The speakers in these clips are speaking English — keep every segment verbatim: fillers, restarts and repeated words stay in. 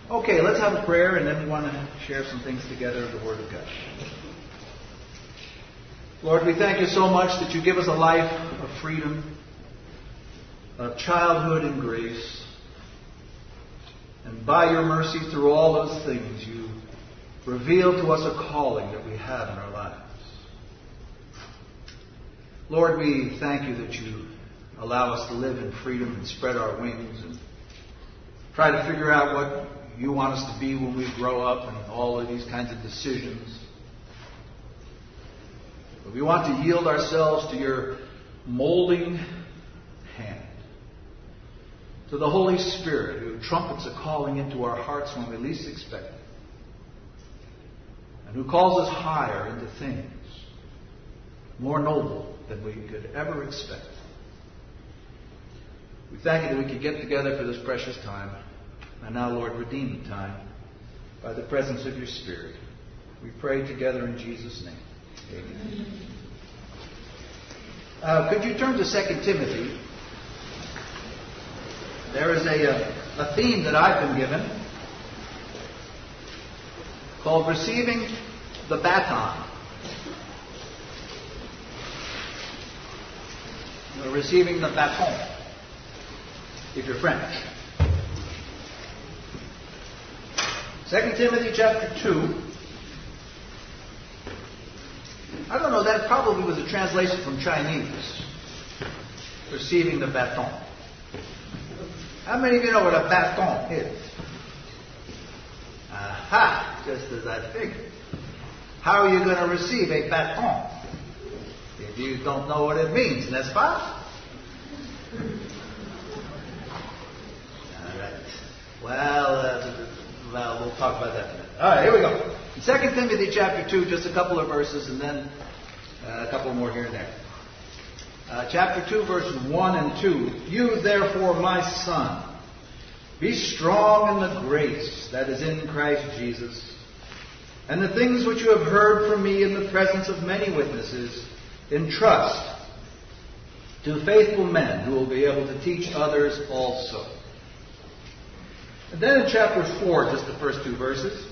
Okay, let's have a prayer, and then we want to share some things together of the Word of God. Lord, we thank you so much that you give us a life of freedom, of childhood and grace. And by your mercy, through all those things, you reveal to us a calling that we have in our lives. Lord, we thank you that you allow us to live in freedom and spread our wings and try to figure out what you want us to be when we grow up and all of these kinds of decisions. But we want to yield ourselves to your molding hand, to the Holy Spirit who trumpets a calling into our hearts when we least expect it, and who calls us higher into things more noble than we could ever expect. We thank you that we could get together for this precious time. And now, Lord, redeem the time by the presence of your Spirit. We pray together in Jesus' name. Amen. Uh, could you turn to Second Timothy? There is a, a, a theme that I've been given called Receiving the Baton. Or receiving the baton, if you're French. Second Timothy chapter two. I don't know, that probably was a translation from Chinese. Receiving the baton. How many of you know what a baton is? Aha! Just as I figured. How are you going to receive a baton if you don't know what it means, n'est-ce pas? All right. Well, uh, well, we'll talk about that in a minute. All right, here we go. In Second Timothy chapter two, just a couple of verses, and then uh, a couple more here and there. Uh, chapter two, verses one and two. You, therefore, my son, be strong in the grace that is in Christ Jesus, and the things which you have heard from me in the presence of many witnesses, entrust to faithful men who will be able to teach others also. And then in chapter four, just the first two verses.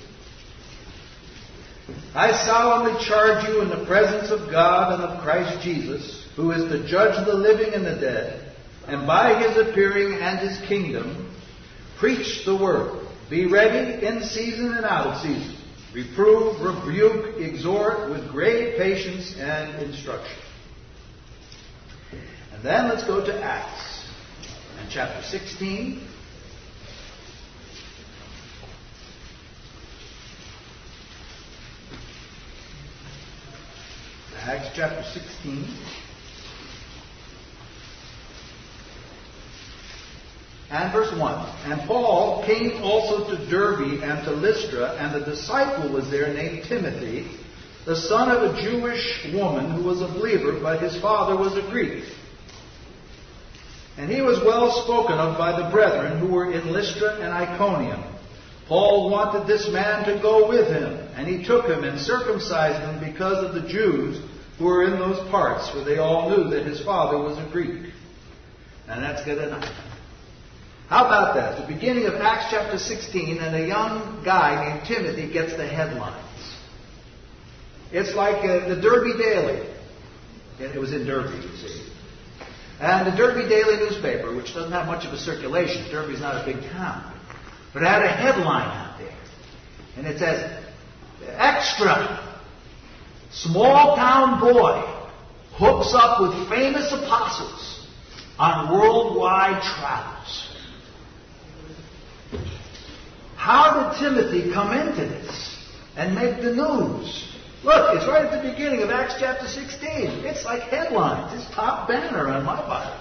I solemnly charge you in the presence of God and of Christ Jesus, who is the judge of the living and the dead, and by his appearing and his kingdom, preach the word. Be ready in season and out of season. Reprove, rebuke, exhort with great patience and instruction. And then let's go to Acts and chapter sixteen. Acts chapter sixteen. And verse one. And Paul came also to Derbe and to Lystra, and a disciple was there named Timothy, the son of a Jewish woman who was a believer, but his father was a Greek. And he was well spoken of by the brethren who were in Lystra and Iconium. Paul wanted this man to go with him, and he took him and circumcised him because of the Jews who were in those parts, for they all knew that his father was a Greek. And that's good enough. How about that? The beginning of Acts chapter sixteen, and a young guy named Timothy gets the headlines. It's like uh, the Derby Daily. It was in Derby, you see. And the Derby Daily newspaper, which doesn't have much of a circulation. Derby's not a big town. But it had a headline out there. And it says, Extra! Small town boy hooks up with famous apostles on worldwide travels. How did Timothy come into this and make the news? Look, it's right at the beginning of Acts chapter sixteen. It's like headlines. It's top banner on my Bible.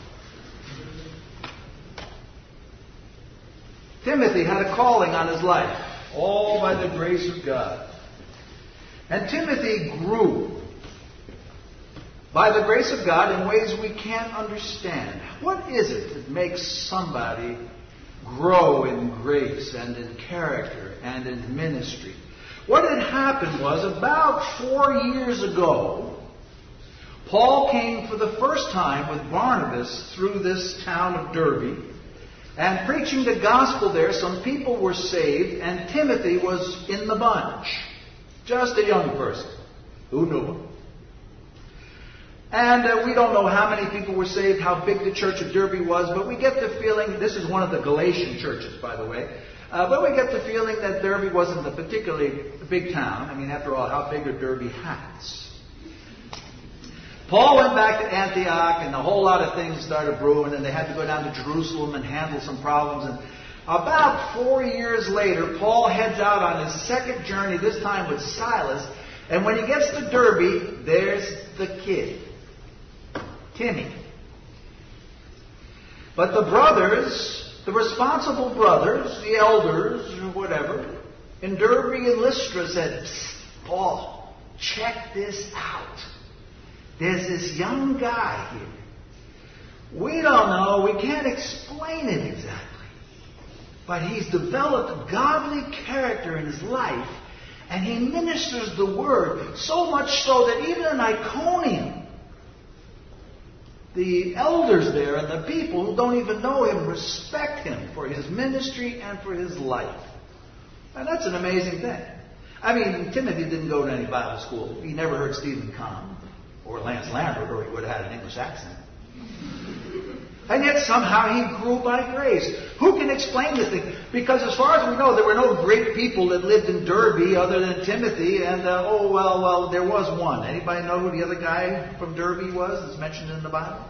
Timothy had a calling on his life, all by the grace of God. And Timothy grew by the grace of God in ways we can't understand. What is it that makes somebody grow in grace and in character and in ministry? What had happened was, about four years ago, Paul came for the first time with Barnabas through this town of Derbe, And preaching the gospel there, some people were saved, and Timothy was in the bunch. Just a young person. Who knew him? And uh, we don't know how many people were saved, how big the church of Derbe was, but we get the feeling, this is one of the Galatian churches, by the way, uh, but we get the feeling that Derbe wasn't a particularly big town. I mean, after all, how big are Derbe hats? Paul went back to Antioch, and a whole lot of things started brewing, and they had to go down to Jerusalem and handle some problems. And about four years later, Paul heads out on his second journey, this time with Silas. And when he gets to Derbe, there's the kid, Timmy. But the brothers, the responsible brothers, the elders, or whatever, in Derbe and Lystra said, "Psst, Paul, check this out. There's this young guy here. We don't know, we can't explain it exactly. But he's developed godly character in his life, and he ministers the word, so much so that even in Iconium, the elders there and the people who don't even know him respect him for his ministry and for his life." And that's an amazing thing. I mean, Timothy didn't go to any Bible school. He never heard Stephen Kahn or Lance Lambert, or he would have had an English accent. And yet somehow he grew by grace. Who can explain this thing? Because as far as we know, there were no great people that lived in Derbe other than Timothy. And, uh, oh, well, well, there was one. Anybody know who the other guy from Derbe was that's mentioned in the Bible?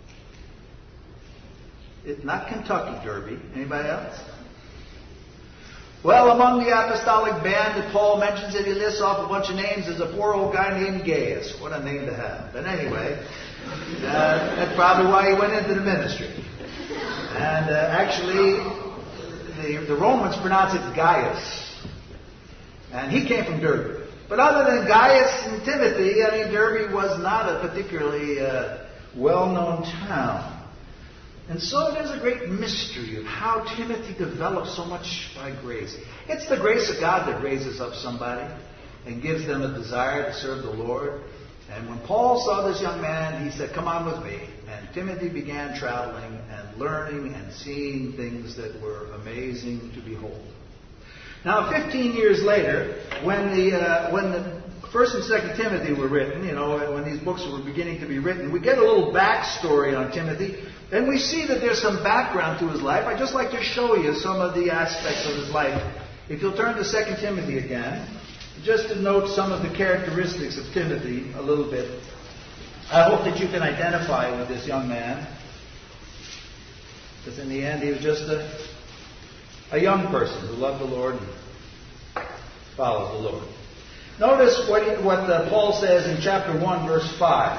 It's not Kentucky Derby. Anybody else? Well, among the apostolic band that Paul mentions it, he lists off a bunch of names. There's a poor old guy named Gaius. What a name to have. But anyway, uh, that's probably why he went into the ministry. And uh, actually, the, the Romans pronounce it Gaius. And he came from Derbe. But other than Gaius and Timothy, I mean, Derbe was not a particularly uh, well-known town. And so there's a great mystery of how Timothy developed so much by grace. It's the grace of God that raises up somebody and gives them a desire to serve the Lord. And when Paul saw this young man, he said, "Come on with me." And Timothy began traveling and learning and seeing things that were amazing to behold. Now, fifteen years later, when the uh, when the First and Second Timothy were written, you know, when these books were beginning to be written, we get a little backstory on Timothy, and we see that there's some background to his life. I'd just like to show you some of the aspects of his life. If you'll turn to Second Timothy again, just to note some of the characteristics of Timothy a little bit. I hope that you can identify with this young man, because in the end he was just a, a young person who loved the Lord and followed the Lord. Notice what, he, what uh, Paul says in chapter one, verse five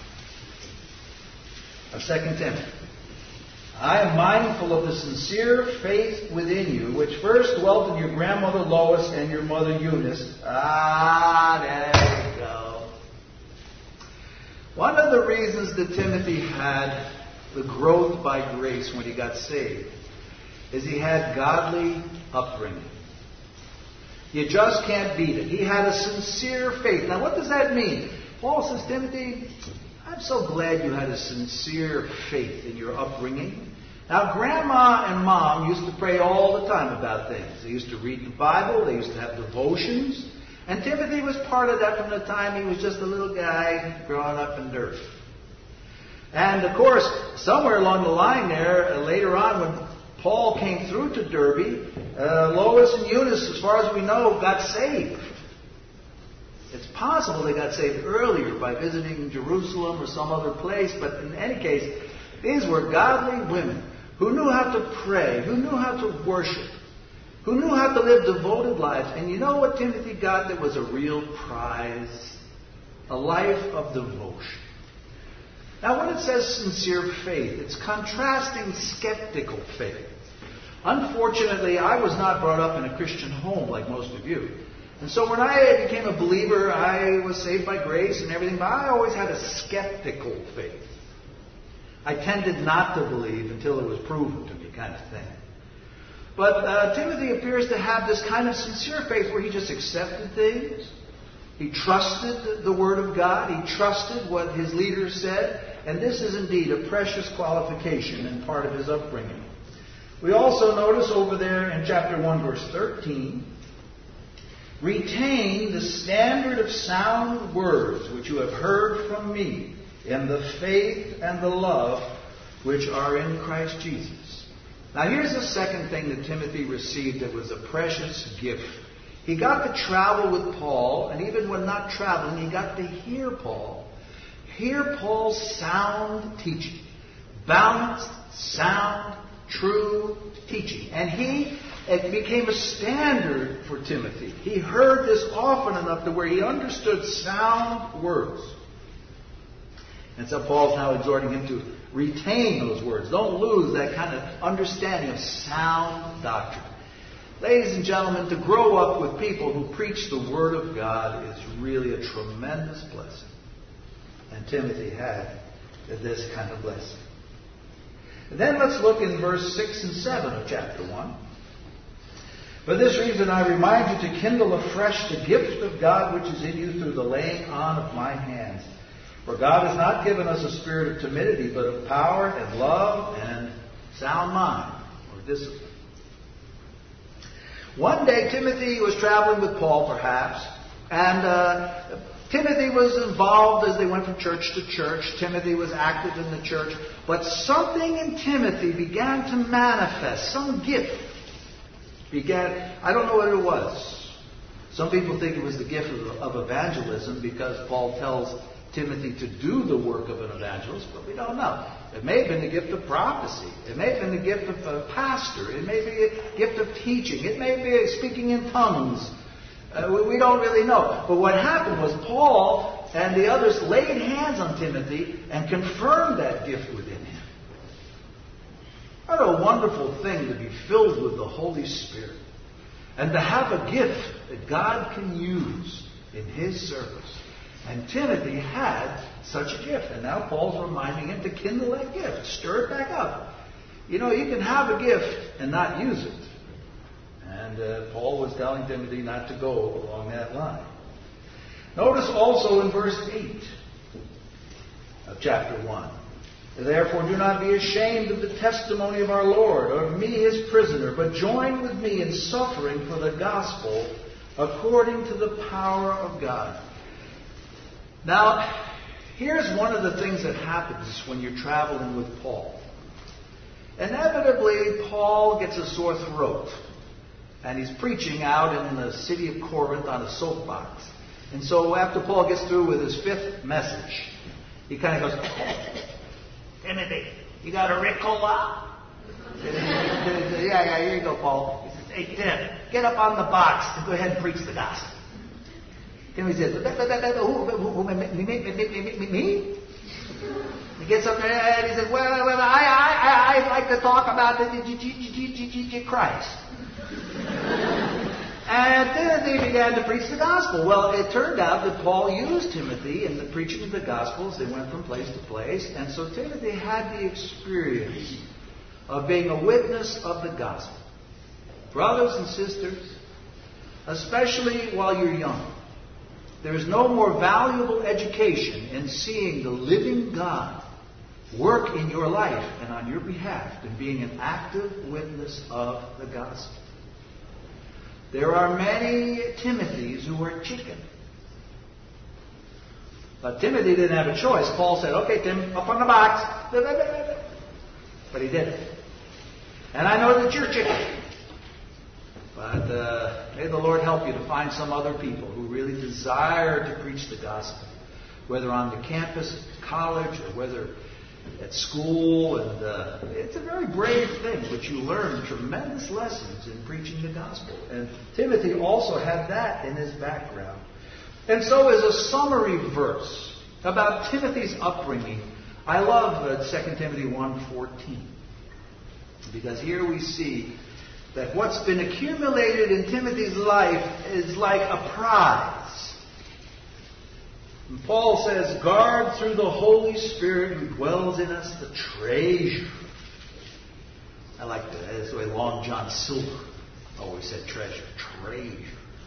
of Second Timothy. "I am mindful of the sincere faith within you, which first dwelt in your grandmother Lois and your mother Eunice." Ah, there you go. One of the reasons that Timothy had the growth by grace when he got saved is he had godly upbringing. You just can't beat it. He had a sincere faith. Now, what does that mean? Paul says, "Timothy, I'm so glad you had a sincere faith in your upbringing." Now, Grandma and Mom used to pray all the time about things. They used to read the Bible. They used to have devotions. And Timothy was part of that from the time he was just a little guy growing up in Derbe. And, of course, somewhere along the line there, uh, later on when Paul came through to Derbe, uh, Lois and Eunice, as far as we know, got saved. It's possible they got saved earlier by visiting Jerusalem or some other place, but in any case, these were godly women who knew how to pray, who knew how to worship, who knew how to live devoted lives. And you know what Timothy got that was a real prize? A life of devotion. Now, when it says sincere faith, it's contrasting skeptical faith. Unfortunately, I was not brought up in a Christian home like most of you. And so when I became a believer, I was saved by grace and everything, but I always had a skeptical faith. I tended not to believe until it was proven to me, kind of thing. But uh, Timothy appears to have this kind of sincere faith where he just accepted things. He trusted the Word of God. He trusted what his leaders said. And this is indeed a precious qualification and part of his upbringing. We also notice over there in chapter one, verse thirteen, retain the standard of sound words which you have heard from me in the faith and the love which are in Christ Jesus. Now here's the second thing that Timothy received that was a precious gift. He got to travel with Paul, and even when not traveling, he got to hear Paul. Hear Paul's sound teaching. Balanced, sound, true teaching. And he, it became a standard for Timothy. He heard this often enough to where he understood sound words. And so Paul's now exhorting him to retain those words. Don't lose that kind of understanding of sound doctrine. Ladies and gentlemen, to grow up with people who preach the Word of God is really a tremendous blessing. And Timothy had this kind of blessing. And then let's look in verse six and seven of chapter one. For this reason I remind you to kindle afresh the gift of God which is in you through the laying on of my hands. For God has not given us a spirit of timidity, but of power and love and sound mind, or discipline. One day Timothy was traveling with Paul, perhaps, and uh, Timothy was involved as they went from church to church. Timothy was active in the church. But something in Timothy began to manifest. Some gift began. I don't know what it was. Some people think it was the gift of, of evangelism because Paul tells Timothy to do the work of an evangelist, but we don't know. It may have been the gift of prophecy. It may have been the gift of a pastor. It may be a gift of teaching. It may be speaking in tongues. Uh, we, we don't really know. But what happened was Paul and the others laid hands on Timothy and confirmed that gift within him. What a wonderful thing to be filled with the Holy Spirit and to have a gift that God can use in His service. And Timothy had such a gift. And now Paul's reminding him to kindle that gift. Stir it back up. You know, you can have a gift and not use it. And uh, Paul was telling Timothy not to go along that line. Notice also in verse eight of chapter one. Therefore do not be ashamed of the testimony of our Lord, or of me his prisoner, but join with me in suffering for the gospel according to the power of God. Now, here's one of the things that happens when you're traveling with Paul. Inevitably, Paul gets a sore throat. And he's preaching out in the city of Corinth on a soapbox. And so after Paul gets through with his fifth message, he kind of goes, Timothy, you got a Ricola? yeah, yeah, here you go, Paul. He says, hey, Tim, get up on the box and go ahead and preach the gospel. Timothy says, me? He gets up there and he says, well, well I, I, I'd like to talk about the Christ. And Timothy began to preach the gospel. Well, it turned out that Paul used Timothy in the preaching of the gospel as they went from place to place. And so Timothy had the experience of being a witness of the gospel. Brothers and sisters, especially while you're young, there is no more valuable education in seeing the living God work in your life and on your behalf than being an active witness of the gospel. There are many Timothys who are chicken. But Timothy didn't have a choice. Paul said, okay, Tim, up on the box. But he didn't. And I know that you're chicken. But uh, may the Lord help you to find some other people who really desire to preach the gospel. Whether on the campus at college or whether at school. And uh, it's a very brave thing, but you learn tremendous lessons in preaching the gospel. And Timothy also had that in his background. And so as a summary verse about Timothy's upbringing, I love uh, Second Timothy one fourteen. Because here we see that what's been accumulated in Timothy's life is like a prize. And Paul says, guard through the Holy Spirit who dwells in us the treasure. I like that. That's the way Long John Silver always said treasure. Treasure.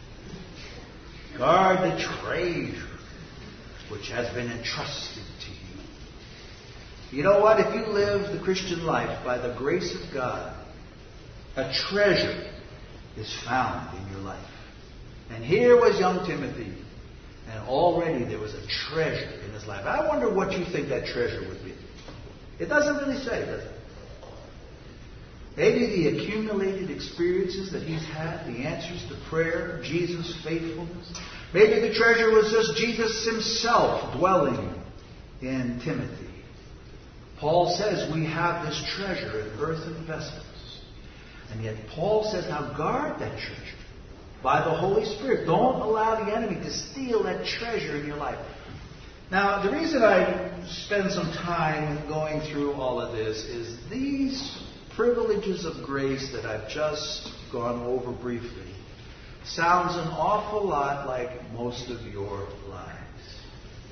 Guard the treasure which has been entrusted to you. You know what? If you live the Christian life by the grace of God, A treasure is found in your life. And here was young Timothy, and already there was a treasure in his life. I wonder what you think that treasure would be. It doesn't really say, does it? Maybe the accumulated experiences that he's had, the answers to prayer, Jesus' faithfulness. Maybe the treasure was just Jesus himself dwelling in Timothy. Paul says we have this treasure in earthen vessels. And yet Paul says, now guard that treasure by the Holy Spirit. Don't allow the enemy to steal that treasure in your life. Now, the reason I spend some time going through all of this is these privileges of grace that I've just gone over briefly sounds an awful lot like most of your lives.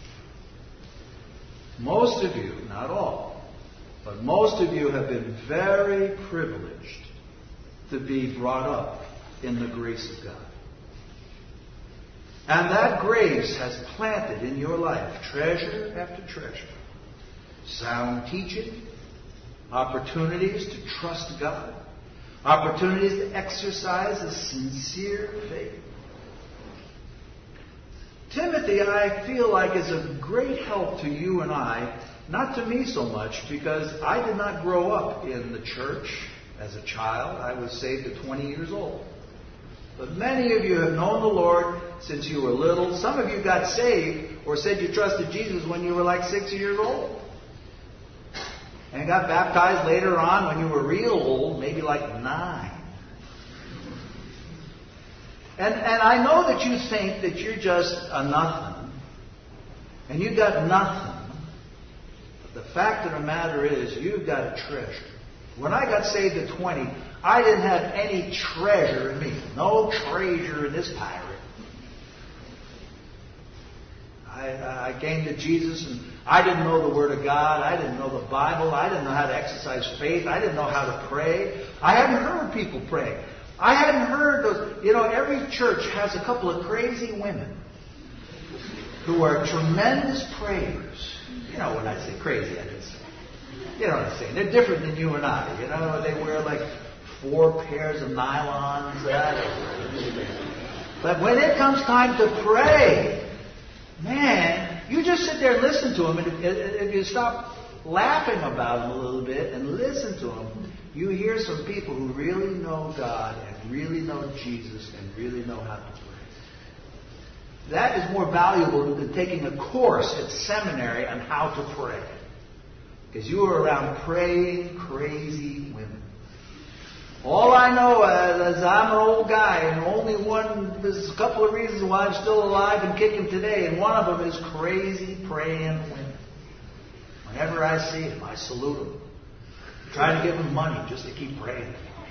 Most of you, not all, but most of you have been very privileged to be brought up in the grace of God. And that grace has planted in your life treasure after treasure. Sound teaching, opportunities to trust God, opportunities to exercise a sincere faith. Timothy, I feel like, is a great help to you and I, not to me so much, because I did not grow up in the church as a child. I was saved at twenty years old. But many of you have known the Lord since you were little. Some of you got saved or said you trusted Jesus when you were like six years old. And got baptized later on when you were real old, maybe like nine. And, and I know that you think that you're just a nothing. And you got nothing. But the fact of the matter is, you've got a treasure. When I got saved at twenty, I didn't have any treasure in me. No treasure in this pirate. I, I came to Jesus and I didn't know the Word of God. I didn't know the Bible. I didn't know how to exercise faith. I didn't know how to pray. I hadn't heard people pray. I hadn't heard those. You know, every church has a couple of crazy women who are tremendous prayers. You know, when I say crazy, I just, you know what I'm saying. They're different than you and I. You know, they wear like four pairs of nylons. But when it comes time to pray, man, you just sit there and listen to them. And if, if you stop laughing about them a little bit and listen to them, you hear some people who really know God and really know Jesus and really know how to pray. That is more valuable than taking a course at seminary on how to pray. Because you are around praying, crazy women. All I know is I'm an old guy, and only one, there's a couple of reasons why I'm still alive and kicking today, and one of them is crazy praying women. Whenever I see them, I salute them. I try to give them money just to keep praying.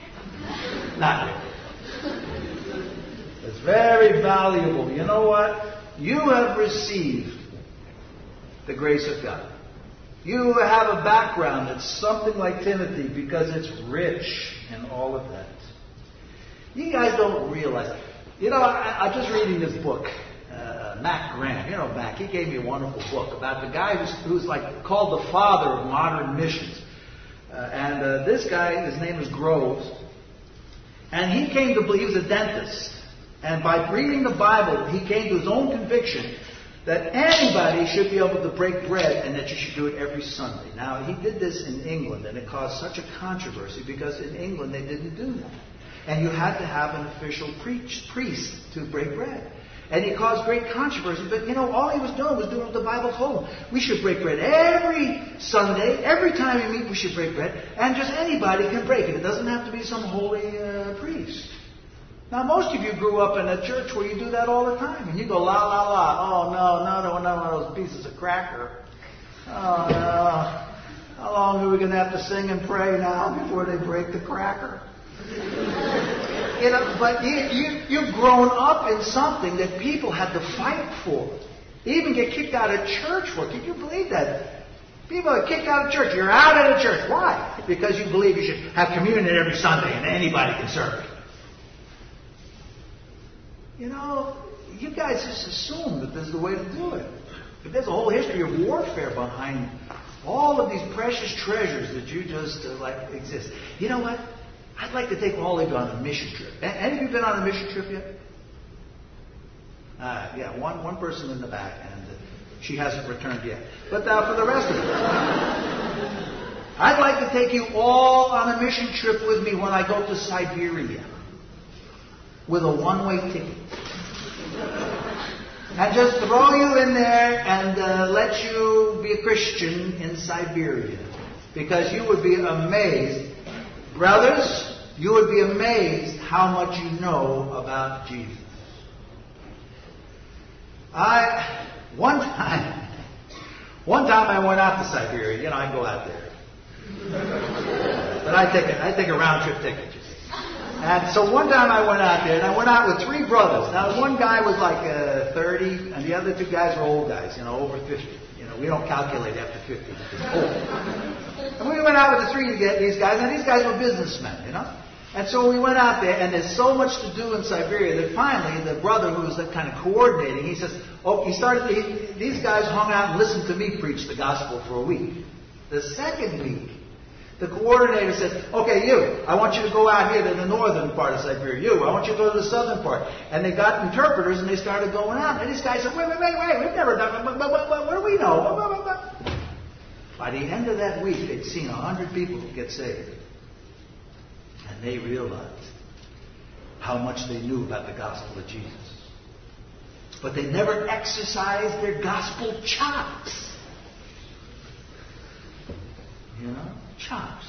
Not really. It's very valuable. You know what? You have received the grace of God. You have a background that's something like Timothy because it's rich in all of that. You guys don't realize. You know, I, I'm just reading this book, uh, Mac Graham. You know Mac. He gave me a wonderful book about the guy who's, who's like called the father of modern missions. Uh, and uh, this guy, his name is Groves. And he came to believe, he was a dentist. And by reading the Bible, he came to his own conviction that anybody should be able to break bread and that you should do it every Sunday. Now, he did this in England, and it caused such a controversy because in England they didn't do that. And you had to have an official preach, priest to break bread. And he caused great controversy. But, you know, all he was doing was doing what the Bible told him. We should break bread every Sunday. Every time we meet, we should break bread. And just anybody can break it. It doesn't have to be some holy uh, priest. Now, most of you grew up in a church where you do that all the time. And you go, la, la, la. Oh, no, no, no, no, one of those pieces of cracker. Oh, no. How long are we going to have to sing and pray now before they break the cracker? You know, but you, you, you've grown up in something that people had to fight for. They even get kicked out of church for it. Can you believe that? People are kicked out of church. You're out of the church. Why? Because you believe you should have communion every Sunday and anybody can serve it. You know, you guys just assume that this is the way to do it. But there's a whole history of warfare behind all of these precious treasures that you just uh, like exist. You know what? I'd like to take all of you on a mission trip. Any of you been on a mission trip yet? Uh, yeah, one, one person in the back, and uh, she hasn't returned yet. But uh, for the rest of you, I'd like to take you all on a mission trip with me when I go to Siberia with a one-way ticket. And just throw you in there and uh, let you be a Christian in Siberia. Because you would be amazed, brothers, you would be amazed how much you know about Jesus. I, one time, one time I went out to Siberia. You know, I go out there. But I take a, I take a round trip ticket, you see. And so one time I went out there, and I went out with three brothers. Now, one guy was like uh, thirty, and the other two guys were old guys, you know, over fifty. You know, we don't calculate after fifty, because it's old. And we went out with the three to get these guys, and these guys were businessmen, you know. And so we went out there, and there's so much to do in Siberia that finally the brother who was kind of coordinating, he says, oh, he started, he, these guys hung out and listened to me preach the gospel for a week. The second week, the coordinator says, okay, you, I want you to go out here to the northern part of Siberia. You, I want you to go to the southern part. And they got interpreters, and they started going out. And these guys said, wait, wait, wait, wait, we've never done it. What, what, what, what do we know? What, what, what, what? By the end of that week, they'd seen a hundred people get saved. And they realized how much they knew about the gospel of Jesus. But they never exercised their gospel chops. You know? Chops.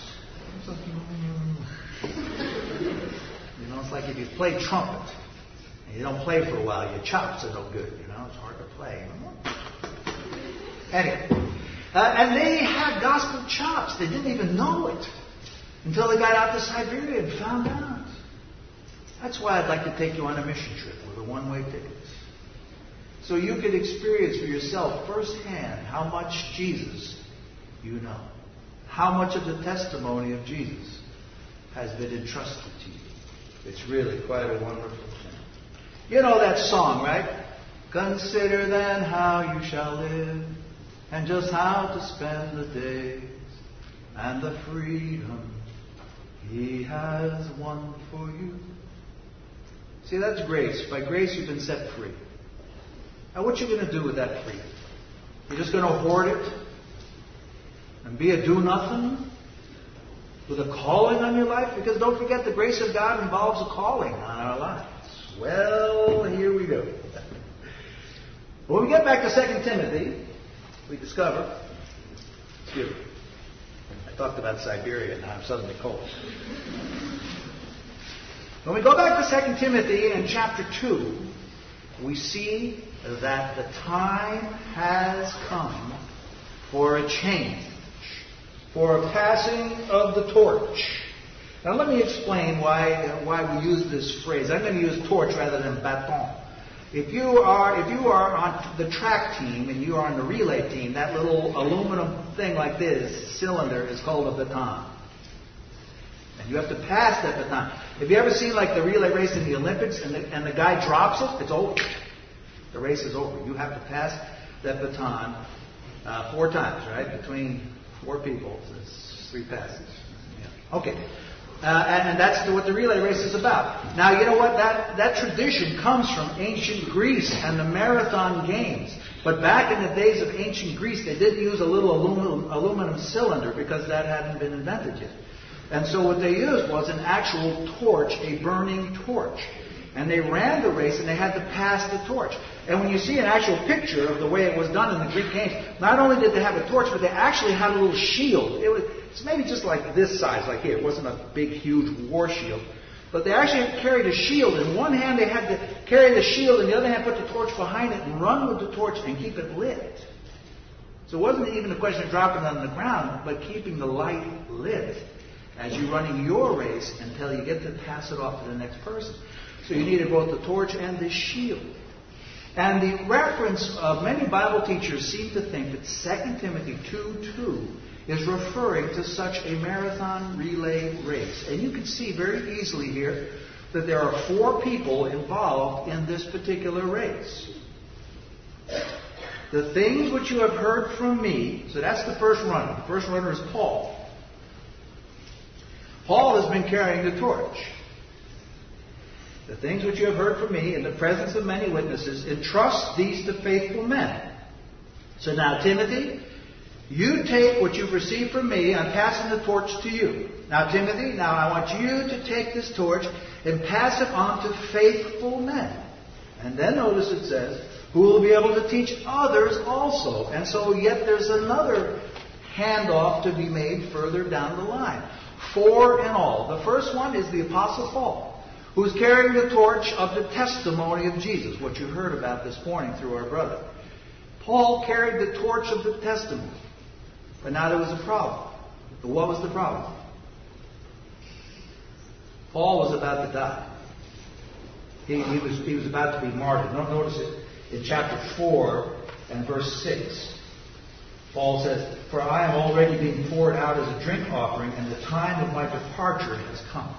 You know, it's like if you play trumpet and you don't play for a while, your chops are no good. You know, it's hard to play. Anyway, uh, and they had gospel chops. They didn't even know it until they got out to Siberia and found out. That's why I'd like to take you on a mission trip with a one-way ticket, so you could experience for yourself firsthand how much Jesus you know. How much of the testimony of Jesus has been entrusted to you. It's really quite a wonderful thing. You know that song, right? Consider then how you shall live, and just how to spend the days, and the freedom He has won for you. See, that's grace. By grace you've been set free. Now what are you going to do with that freedom? You're just going to hoard it? And be a do-nothing with a calling on your life? Because don't forget, the grace of God involves a calling on our lives. Well, here we go. When we get back to Second Timothy, we discover, excuse me, I talked about Siberia and now I'm suddenly cold. When we go back to Second Timothy in chapter two, we see that the time has come for a change. For a passing of the torch. Now let me explain why uh, why we use this phrase. I'm going to use torch rather than baton. If you are if you are on the track team and you are on the relay team, that little aluminum thing like this cylinder is called a baton. And you have to pass that baton. Have you ever seen like the relay race in the Olympics and the, and the guy drops it? It's over. The race is over. You have to pass that baton uh, four times, right? Between four people. It's three passes. Yeah. Okay. Uh, and, and that's the, what the relay race is about. Now, you know what? That, that tradition comes from ancient Greece and the marathon games. But back in the days of ancient Greece, they didn't use a little aluminum, aluminum cylinder because that hadn't been invented yet. And so what they used was an actual torch, a burning torch. And they ran the race and they had to pass the torch. And when you see an actual picture of the way it was done in the Greek games, not only did they have a torch, but they actually had a little shield. It was, it's maybe just like this size, like here. It wasn't a big, huge war shield. But they actually carried a shield. In one hand, they had to carry the shield, and the other hand, put the torch behind it and run with the torch and keep it lit. So it wasn't even a question of dropping it on the ground, but keeping the light lit as you're running your race until you get to pass it off to the next person. So you needed both the torch and the shield. And the reference of many Bible teachers seem to think that Second Timothy two two is referring to such a marathon relay race. And you can see very easily here that there are four people involved in this particular race. The things which you have heard from me, so that's the first runner. The first runner is Paul. Paul has been carrying the torch. The things which you have heard from me in the presence of many witnesses, entrust these to faithful men. So now, Timothy, you take what you've received from me. I'm passing the torch to you. Now, Timothy, now I want you to take this torch and pass it on to faithful men. And then notice it says, who will be able to teach others also. And so yet there's another handoff to be made further down the line. Four in all. The first one is the Apostle Paul, who's carrying the torch of the testimony of Jesus, what you heard about this morning through our brother. Paul carried the torch of the testimony. But now there was a problem. What was the problem? Paul was about to die. He, he, was, he was about to be martyred. Notice it in chapter four and verse six. Paul says, for I am already being poured out as a drink offering, and the time of my departure has come.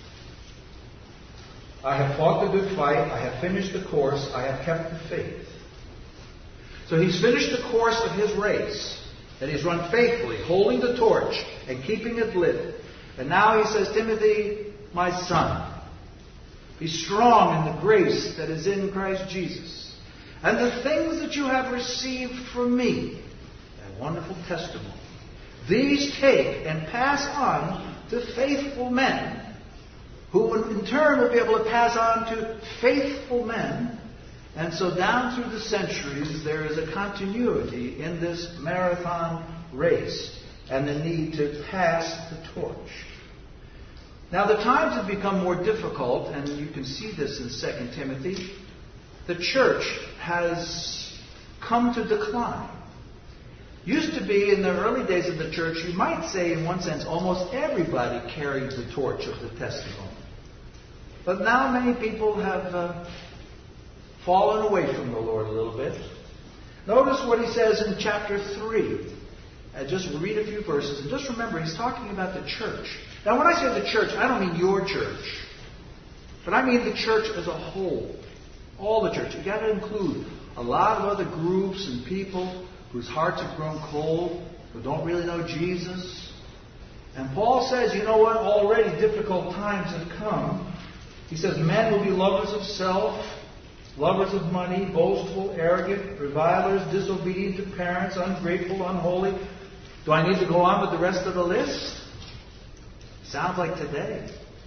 I have fought the good fight. I have finished the course. I have kept the faith. So he's finished the course of his race. And he's run faithfully, holding the torch and keeping it lit. And now he says, Timothy, my son, be strong in the grace that is in Christ Jesus. And the things that you have received from me, that wonderful testimony, these take and pass on to faithful men, who in turn will be able to pass on to faithful men. And so down through the centuries, there is a continuity in this marathon race and the need to pass the torch. Now, the times have become more difficult, and you can see this in Second Timothy. The church has come to decline. Used to be, in the early days of the church, you might say, in one sense, almost everybody carried the torch of the testimony. But now many people have Uh, fallen away from the Lord a little bit. Notice what he says in chapter three. And just read a few verses. And just remember, he's talking about the church. Now, when I say the church, I don't mean your church. But I mean the church as a whole. All the church. You've got to include a lot of other groups and people whose hearts have grown cold, who don't really know Jesus. And Paul says, you know what? Already difficult times have come. He says, men will be lovers of self, lovers of money, boastful, arrogant, revilers, disobedient to parents, ungrateful, unholy. Do I need to go on with the rest of the list? Sounds like today.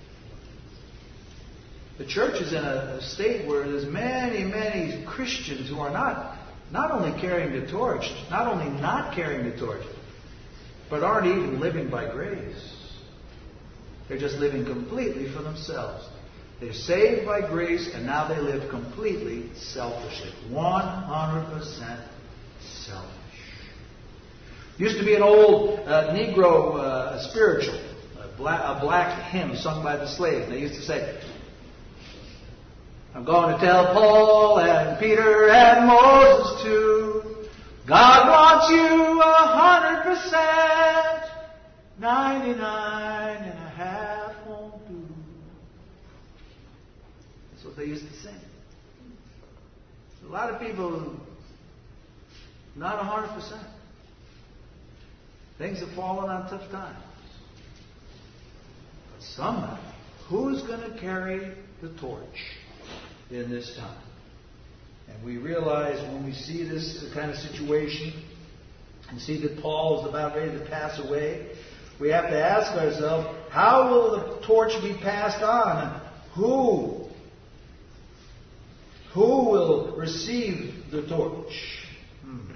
The church is in a, a state where there's many, many Christians who are not, not only carrying the torch, not only not carrying the torch, but aren't even living by grace. They're just living completely for themselves. They're saved by grace, and now they live completely selfishly. one hundred percent selfish. Used to be an old uh, Negro uh, spiritual, a black, a black hymn sung by the slaves. They used to say, I'm going to tell Paul and Peter and Moses too. God wants you a hundred percent. Ninety-nine and a half won't do. That's what they used to sing. A lot of people, not a hundred percent. Things have fallen on tough times. But somehow, who's going to carry the torch in this time? And we realize when we see this kind of situation and see that Paul is about ready to pass away, we have to ask ourselves, how will the torch be passed on? Who? Who will receive the torch? Hmm.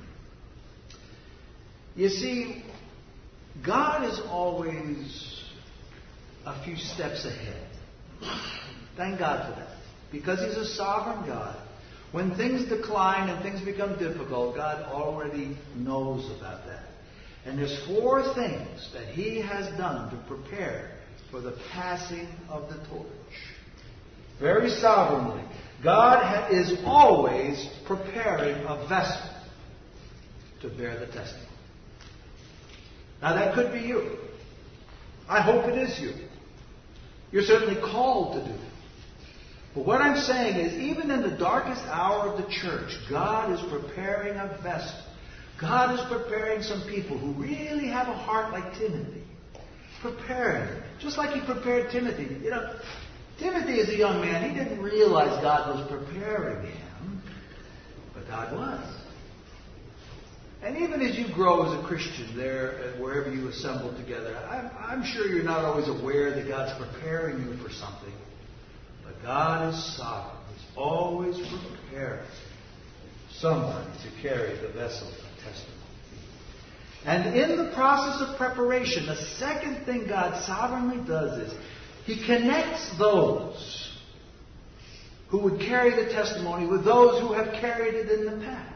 You see, God is always a few steps ahead. Thank God for that. Because He's a sovereign God. When things decline and things become difficult, God already knows about that. And there's four things that He has done to prepare for the passing of the torch. Very sovereignly, God is always preparing a vessel to bear the testimony. Now that could be you. I hope it is you. You're certainly called to do it. But what I'm saying is, even in the darkest hour of the church, God is preparing a vessel. God is preparing some people who really have a heart like Timothy. preparing. Just like he prepared Timothy. You know, Timothy is a young man. He didn't realize God was preparing him, but God was. And even as you grow as a Christian there, wherever you assemble together, I'm, I'm sure you're not always aware that God's preparing you for something. But God is sovereign. He's always preparing somebody to carry the vessel of testimony. And in the process of preparation, the second thing God sovereignly does is He connects those who would carry the testimony with those who have carried it in the past.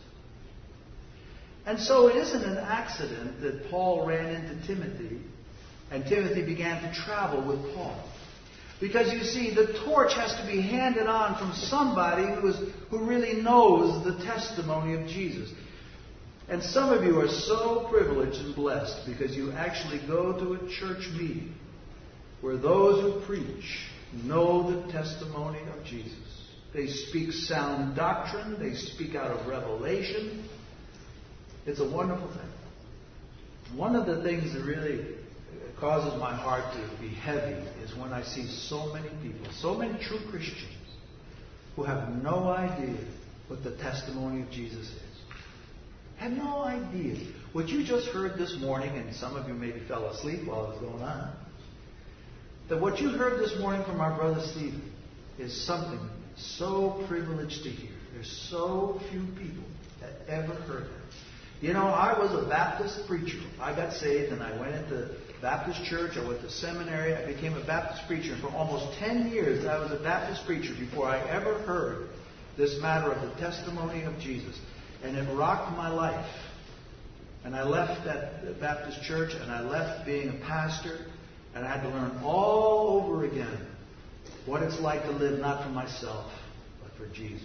And so it isn't an accident that Paul ran into Timothy and Timothy began to travel with Paul. Because you see, the torch has to be handed on from somebody who is who really knows the testimony of Jesus. And some of you are so privileged and blessed because you actually go to a church meeting where those who preach know the testimony of Jesus. They speak sound doctrine. They speak out of revelation. It's a wonderful thing. One of the things that really causes my heart to be heavy is when I see so many people, so many true Christians, who have no idea what the testimony of Jesus is. Have no idea. What you just heard this morning, and some of you maybe fell asleep while it was going on, that what you heard this morning from our brother Stephen is something so privileged to hear. There's so few people that ever heard it. You know, I was a Baptist preacher. I got saved and I went into Baptist church. I went to seminary. I became a Baptist preacher. And for almost ten years, I was a Baptist preacher before I ever heard this matter of the testimony of Jesus. And it rocked my life. And I left that Baptist church and I left being a pastor. And I had to learn all over again what it's like to live not for myself, but for Jesus.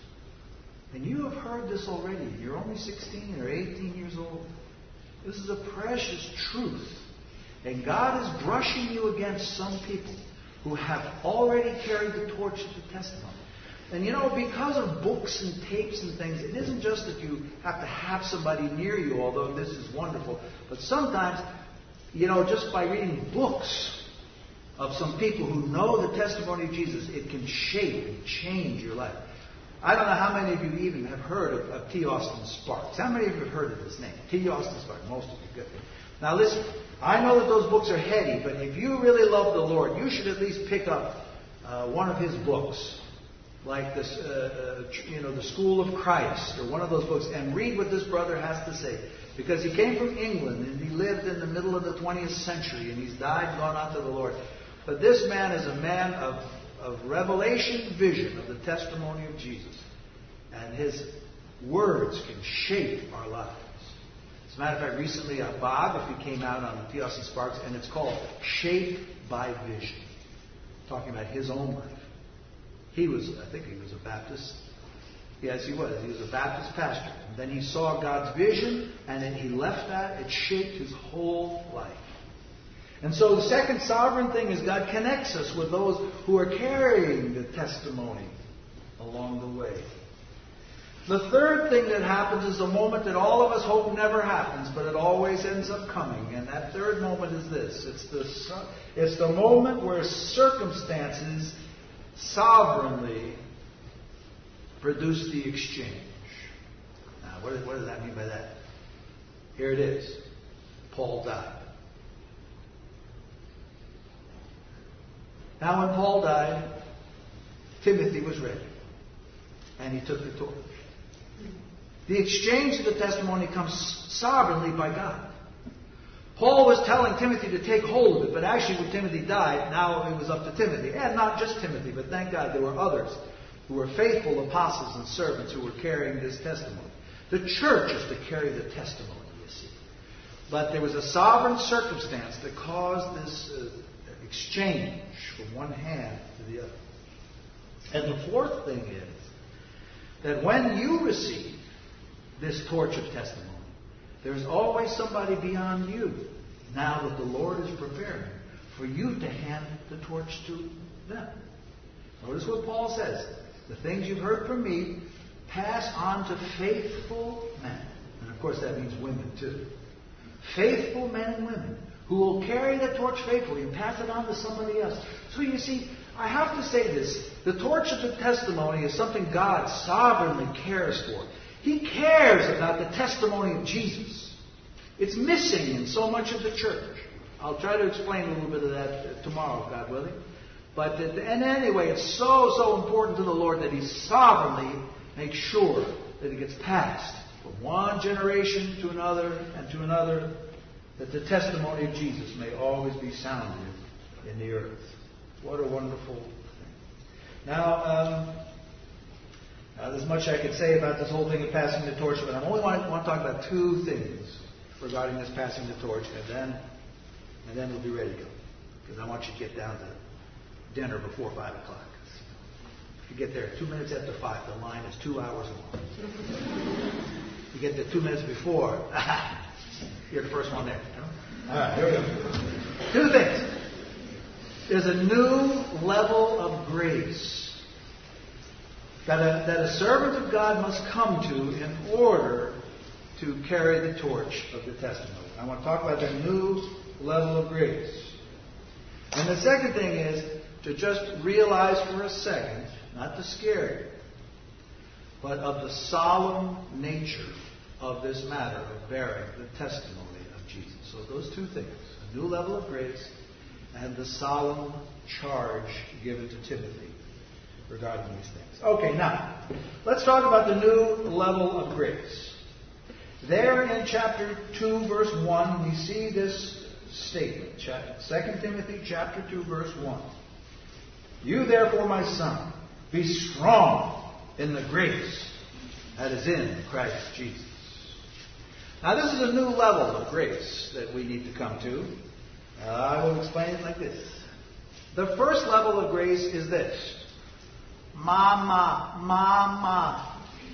And you have heard this already. You're only sixteen or eighteen years old. This is a precious truth. And God is brushing you against some people who have already carried the torch of the testimony. And you know, because of books and tapes and things, it isn't just that you have to have somebody near you, although this is wonderful. But sometimes, you know, just by reading books of some people who know the testimony of Jesus, it can shape and change your life. I don't know how many of you even have heard of, of T. Austin Sparks. How many of you have heard of this name? T. Austin Sparks. Most of you. Good. Now listen, I know that those books are heady, but if you really love the Lord, you should at least pick up uh, one of his books, like this, uh, uh, you know, The School of Christ, or one of those books, and read what this brother has to say. Because he came from England, and he lived in the middle of the twentieth century, and he's died and gone on to the Lord. But this man is a man of of revelation vision of the testimony of Jesus. And his words can shape our lives. As a matter of fact, recently a biography came out on T. Austin Sparks, and it's called Shaped by Vision. Talking about his own life. He was, I think he was a Baptist. Yes, he was. He was a Baptist pastor. And then he saw God's vision, and then he left that. It shaped his whole life. And so the second sovereign thing is God connects us with those who are carrying the testimony along the way. The third thing that happens is a moment that all of us hope never happens, but it always ends up coming. And that third moment is this. It's the, it's the moment where circumstances sovereignly produce the exchange. Now, what, what does that mean by that? Here it is. Paul died. Now, when Paul died, Timothy was ready. And he took the torch. The exchange of the testimony comes sovereignly by God. Paul was telling Timothy to take hold of it, but actually when Timothy died, now it was up to Timothy. And not just Timothy, but thank God there were others who were faithful apostles and servants who were carrying this testimony. The church is to carry the testimony, you see. But there was a sovereign circumstance that caused this uh, exchange from one hand to the other. And the fourth thing is that when you receive this torch of testimony, there's always somebody beyond you, now that the Lord is preparing for you to hand the torch to them. Notice what Paul says. The things you've heard from me, pass on to faithful men. And of course that means women too. Faithful men and women who will carry the torch faithfully and pass it on to somebody else. So you see, I have to say this. The torch of the testimony is something God sovereignly cares for. He cares about the testimony of Jesus. It's missing in so much of the church. I'll try to explain a little bit of that tomorrow, God willing. But and anyway, it's so, so important to the Lord that He sovereignly makes sure that it gets passed from one generation to another and to another, that the testimony of Jesus may always be sounded in the earth. What a wonderful thing. Now, um, now, there's much I could say about this whole thing of passing the torch, but I only want, want to talk about two things regarding this passing the torch, and then, and then we'll be ready to go. Because I want you to get down to dinner before five o'clock. If you get there two minutes after five, the line is two hours long. If you get there two minutes before, you're the first one there. All right, here we go. Two things. There's a new level of grace that a, that a servant of God must come to in order to carry the torch of the testimony. I want to talk about that new level of grace. And the second thing is to just realize for a second, not to scare you, but of the solemn nature of this matter of bearing the testimony of Jesus. So those two things, a new level of grace and the solemn charge given to Timothy regarding these things. Okay, now, let's talk about the new level of grace. There in chapter two, verse one, we see this statement. Second Timothy chapter two, verse one. You therefore, my son, be strong in the grace that is in Christ Jesus. Now, this is a new level of grace that we need to come to. Uh, I will explain it like this. The first level of grace is this. Mama, mama.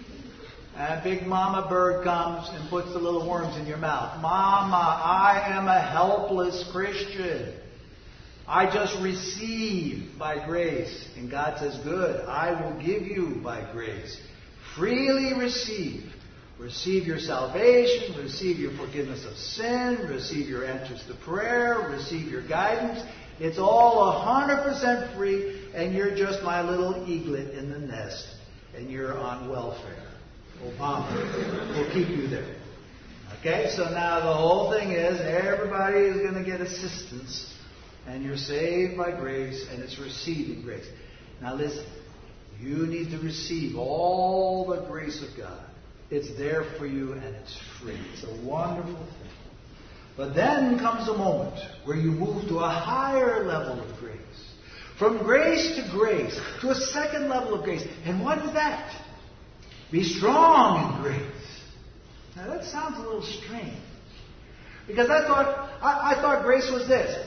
A big mama bird comes and puts the little worms in your mouth. Mama, I am a helpless Christian. I just receive by grace. And God says, good, I will give you by grace. Freely receive. Receive your salvation, receive your forgiveness of sin, receive your answers to prayer, receive your guidance. It's all one hundred percent free, and you're just my little eaglet in the nest, and you're on welfare. Obama will keep you there. Okay, so now the whole thing is everybody is going to get assistance, and you're saved by grace, and it's receiving grace. Now listen, you need to receive all the grace of God. It's there for you and it's free. It's a wonderful thing. But then comes a moment where you move to a higher level of grace. From grace to grace, to a second level of grace. And what is that? Be strong in grace. Now that sounds a little strange. Because I thought I, I thought grace was this.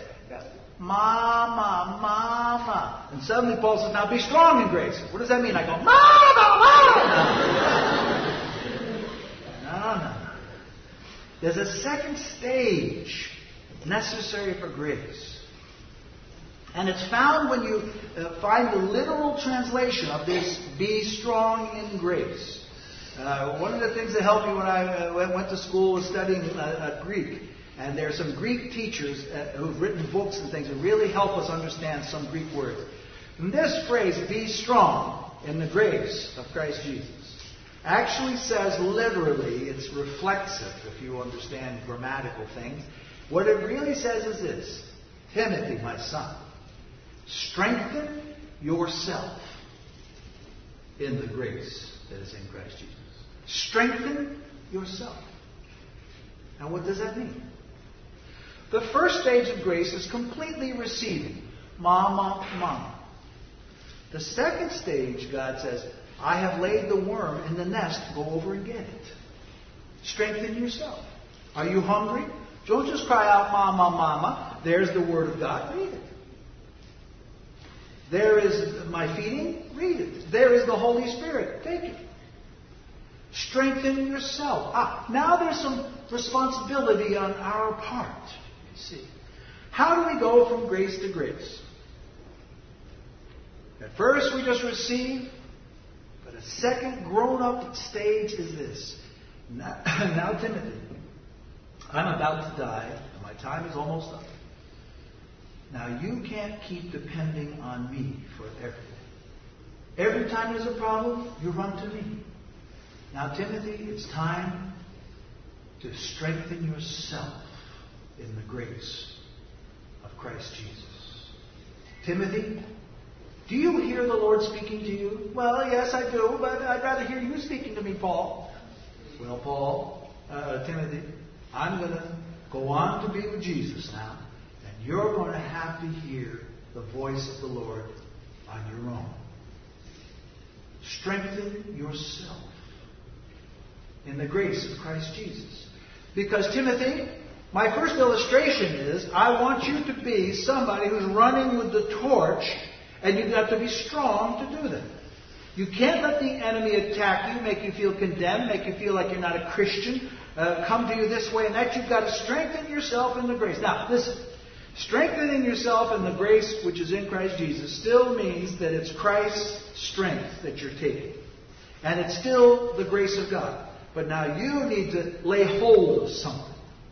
Mama, mama. And suddenly Paul says, now be strong in grace. What does that mean? I go, mama, mama. No, no, no. There's a second stage necessary for grace. And it's found when you uh, find the literal translation of this, be strong in grace. Uh, one of the things that helped me when I uh, went to school was studying uh, uh, Greek. And there are some Greek teachers uh, who've written books and things that really help us understand some Greek words. And this phrase, be strong in the grace of Christ Jesus, actually says literally, it's reflexive if you understand grammatical things. What it really says is this: Timothy, my son, strengthen yourself in the grace that is in Christ Jesus. Strengthen yourself. Now what does that mean? The first stage of grace is completely receiving. Mama, mama. The second stage, God says, I have laid the worm in the nest. Go over and get it. Strengthen yourself. Are you hungry? Don't just cry out, mama, mama. There's the Word of God. Read it. There is my feeding. Read it. There is the Holy Spirit. Take it. Strengthen yourself. Ah, now there's some responsibility on our part. You see. How do we go from grace to grace? At first we just receive. But a second grown-up stage is this. Now, now, Timothy, I'm about to die, and my time is almost up. Now, you can't keep depending on me for everything. Every time there's a problem, you run to me. Now, Timothy, it's time to strengthen yourself in the grace of Christ Jesus. Timothy, do you hear the Lord speaking to you? Well, yes, I do, but I'd rather hear you speaking to me, Paul. Well, Paul, uh, Timothy, I'm going to go on to be with Jesus now, and you're going to have to hear the voice of the Lord on your own. Strengthen yourself in the grace of Christ Jesus. Because, Timothy, my first illustration is I want you to be somebody who's running with the torch, and you've got to be strong to do that. You can't let the enemy attack you, make you feel condemned, make you feel like you're not a Christian, uh, come to you this way and that. You've got to strengthen yourself in the grace. Now, listen. Strengthening yourself in the grace which is in Christ Jesus still means that it's Christ's strength that you're taking. And it's still the grace of God. But now you need to lay hold of something.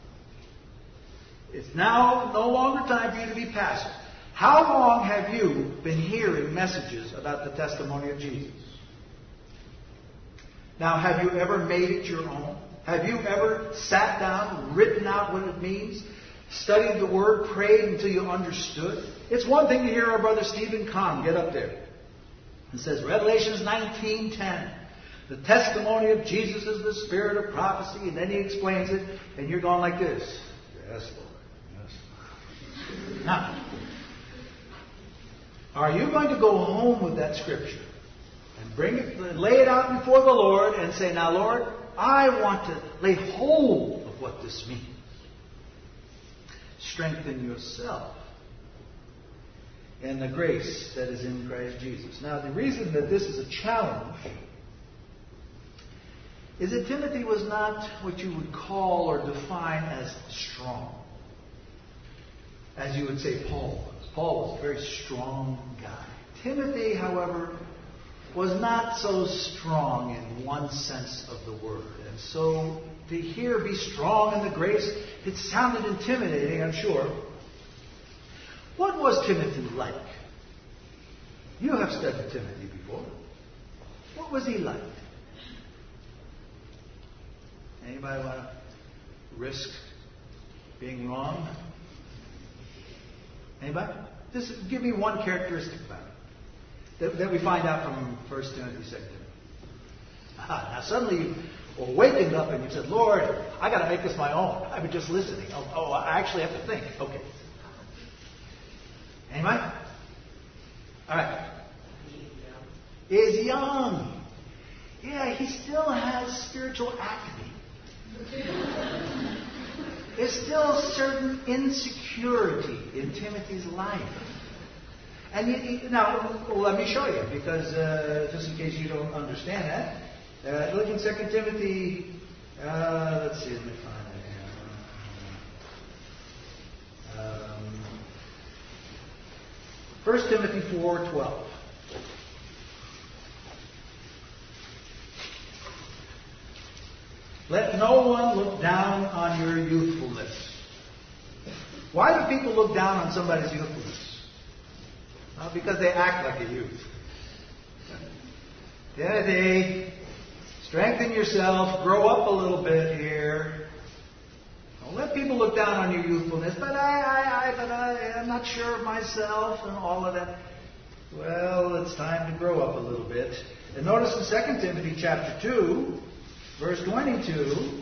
It's now no longer time for you to be passive. How long have you been hearing messages about the testimony of Jesus? Now, have you ever made it your own? Have you ever sat down, written out what it means, studied the Word, prayed until you understood? It's one thing to hear our brother Stephen Kahn get up there and says, Revelations nineteen ten, the testimony of Jesus is the spirit of prophecy, and then he explains it, and you're going like this. Yes, Lord. Yes, Lord. Now, are you going to go home with that scripture and bring it, lay it out before the Lord and say, now, Lord, I want to lay hold of what this means. Strengthen yourself in the grace that is in Christ Jesus. Now, the reason that this is a challenge is that Timothy was not what you would call or define as strong. As you would say Paul was. Paul was a very strong guy. Timothy, however, was not so strong in one sense of the word. And so to hear be strong in the grace, it sounded intimidating, I'm sure. What was Timothy like? You have studied Timothy before. What was he like? Anybody want to risk being wrong? Anybody? Just give me one characteristic about it that, that we find out from First Timothy, Second Timothy. Ah, now suddenly you awakened up and you said, Lord, I got to make this my own. I've been just listening. Oh, oh, I actually have to think. Okay. Anybody? All right. Is young. Yeah, he still has spiritual acne. There's still certain insecurity in Timothy's life. And you, you, now, well, let me show you, because uh, just in case you don't understand that, uh, look in Second Timothy, uh, let's see, let me find it here. Um, First Timothy four twelve. Let no one look down on your youthfulness. Why do people look down on somebody's youthfulness? Well, because they act like a youth. Timothy, strengthen yourself, grow up a little bit here. Don't let people look down on your youthfulness. But I, I, I, but I, I'm not sure of myself and all of that. Well, it's time to grow up a little bit. And notice in Second Timothy chapter two, verse twenty-two,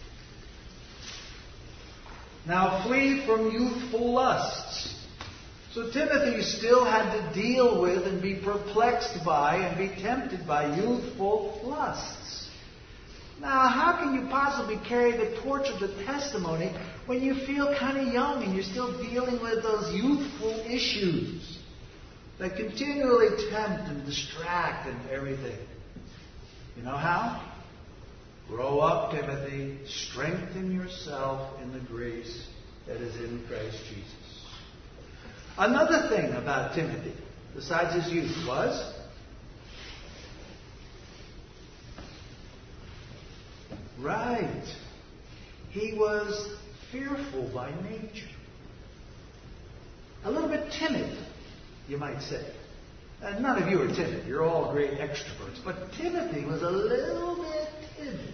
now flee from youthful lusts. So Timothy still had to deal with and be perplexed by and be tempted by youthful lusts. Now, how can you possibly carry the torch of the testimony when you feel kind of young and you're still dealing with those youthful issues that continually tempt and distract and everything? You know how? Grow up, Timothy. Strengthen yourself in the grace that is in Christ Jesus. Another thing about Timothy, besides his youth, was right. He was fearful by nature. A little bit timid, you might say. Uh, none of you are timid. You're all great extroverts. But Timothy was a little bit timid.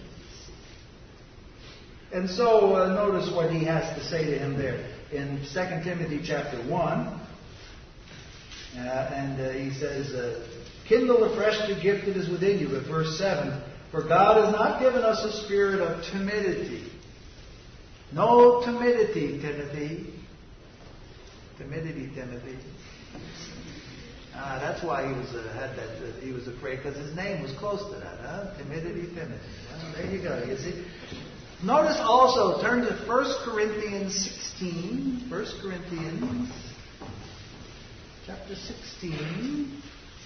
And so uh, notice what he has to say to him there in Second Timothy chapter one. Uh, and uh, he says, uh, kindle afresh the gift that is within you, at verse seven. For God has not given us a spirit of timidity. No timidity, Timothy. Timidity, Timothy. Ah, that's why he was uh, had that. Uh, he was afraid because his name was close to that. Huh? Timidity, Timothy. Well, there you go. You see. Notice also. Turn to First Corinthians sixteen. First Corinthians, chapter sixteen,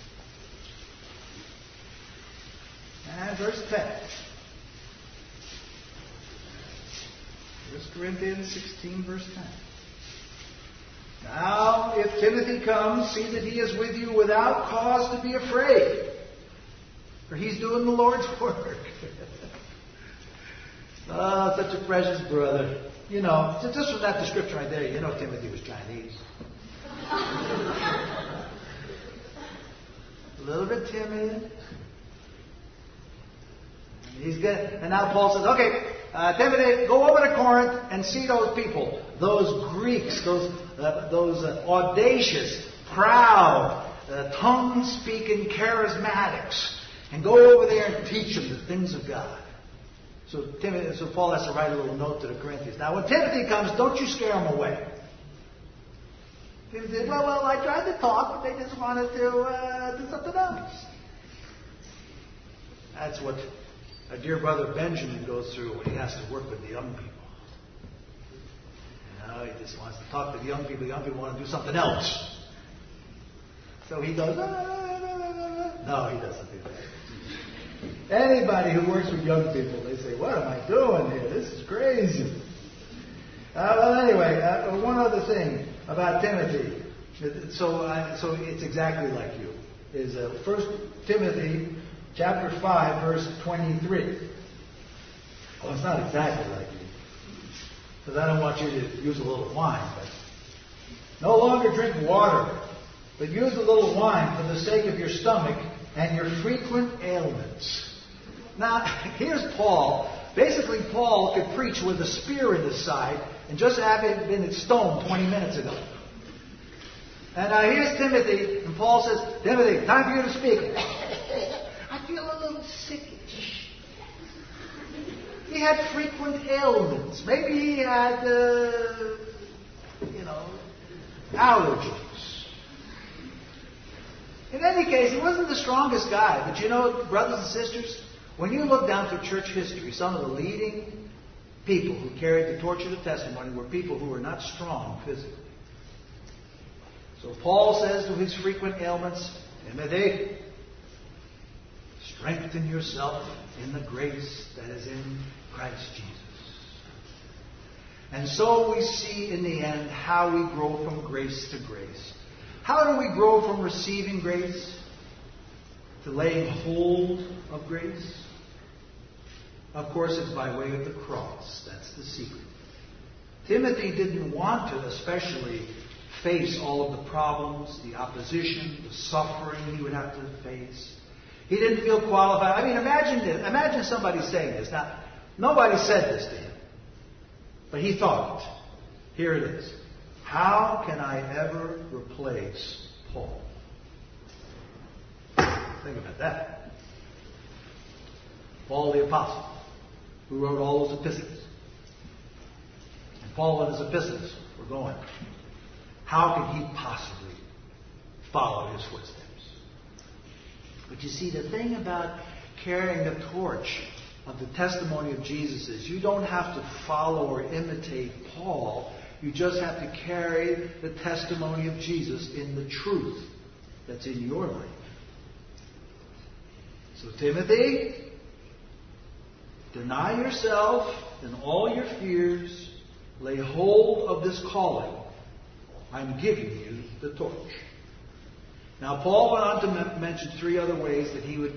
and verse ten. First Corinthians sixteen, verse ten. Now, if Timothy comes, see that he is with you without cause to be afraid, for he's doing the Lord's work. Oh, such a precious brother. You know, just from that description right there, you know Timothy was Chinese. A little bit timid. He's good. And now Paul says, okay, uh, Timothy, go over to Corinth and see those people, those Greeks, those uh, those uh, audacious, proud, uh, tongue-speaking charismatics, and go over there and teach them the things of God. So Timothy, so Paul has to write a little note to the Corinthians. Now, when Timothy comes, don't you scare him away. Timothy said, well, well, I tried to talk, but they just wanted to uh, do something else. That's what a dear brother Benjamin goes through when he has to work with the young people. You know, he just wants to talk to the young people. The young people want to do something else. So he goes, ah, ah, ah, ah. No, he doesn't do that. Anybody who works with young people, they say, what am I doing here? This is crazy. Uh, well, anyway, uh, one other thing about Timothy. So, uh, so it's exactly like you. Is uh, First Timothy chapter five, verse twenty-three. Well, it's not exactly like you, because I don't want you to use a little wine. But no longer drink water, but use a little wine for the sake of your stomach and your frequent ailments. Now, here's Paul. Basically, Paul could preach with a spear in his side and just have it been stoned twenty minutes ago. And now here's Timothy, and Paul says, Timothy, time for you to speak. I feel a little sickish. He had frequent ailments. Maybe he had, uh, you know, allergies. In any case, he wasn't the strongest guy. But you know, brothers and sisters, when you look down through church history, some of the leading people who carried the torch of the testimony were people who were not strong physically. So Paul says to his frequent ailments, Timothy, strengthen yourself in the grace that is in Christ Jesus. And so we see in the end how we grow from grace to grace. How do we grow from receiving grace to laying hold of grace? Of course, it's by way of the cross. That's the secret. Timothy didn't want to especially face all of the problems, the opposition, the suffering he would have to face. He didn't feel qualified. I mean, imagine this. Imagine somebody saying this. Now, nobody said this to him, but he thought it. Here it is. How can I ever replace Paul? Think about that. Paul the Apostle, who wrote all those epistles. And Paul in his epistles were going, how could he possibly follow his footsteps? But you see, the thing about carrying the torch of the testimony of Jesus is you don't have to follow or imitate Paul. You just have to carry the testimony of Jesus in the truth that's in your life. So, Timothy, deny yourself and all your fears. Lay hold of this calling. I'm giving you the torch. Now, Paul went on to m- mention three other ways that he would